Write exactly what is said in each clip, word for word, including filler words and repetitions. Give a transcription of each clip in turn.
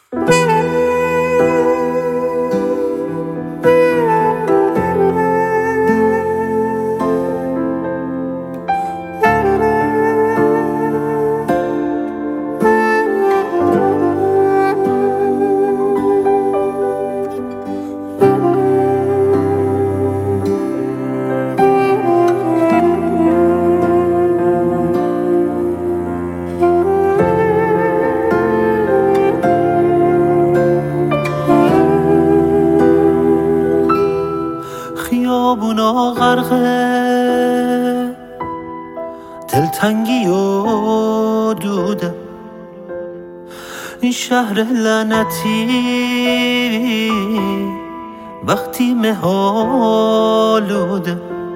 خیابونا غرقه دلتنگی و دوده، این شهر لعنتی وقتی مهالوده،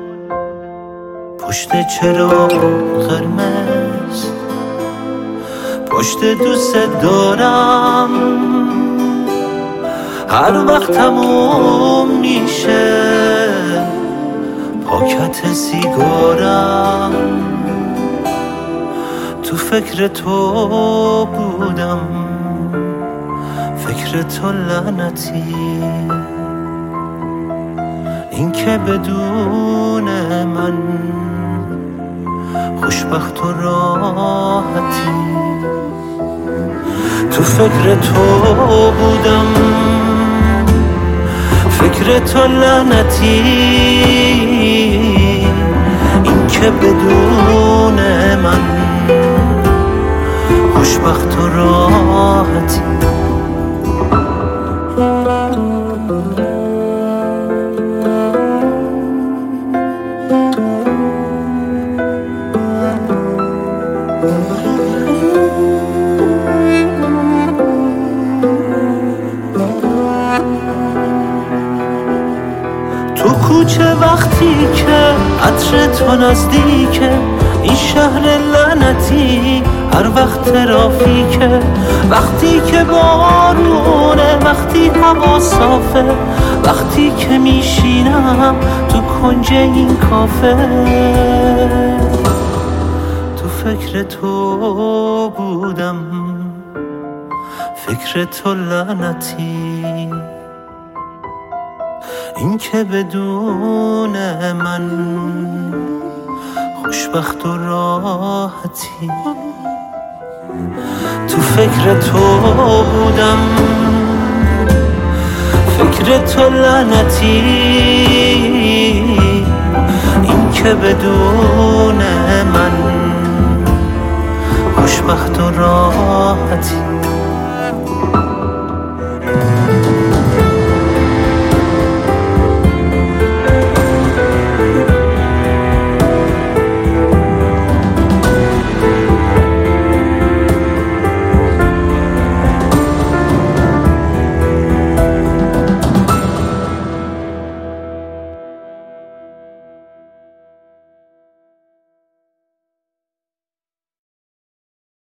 پشت چراغ قرمز پشت دوست دارم، هر وقت تموم میشه پاکت سیگارم، تو فکر تو بودم، فکر تو لعنتی، این که بدون من خوشبخت و راحتی، تو فکر تو بودم، فکر تو لعنتی، این که بدون من خوشبخت و راحتی. تو کوچه وقتی که عطر تو نزدیکه، این شهر لعنتی هر وقت ترافیکه، وقتی که بارونه، وقتی هوا صافه، وقتی که میشینم تو کنج این کافه، تو فکر تو بودم، فکر تو لعنتی، این که بدون من خوشبخت و راحتی، تو فکر تو بودم، فکر تو لعنتی، این که بدون من خوشبخت و راحتی.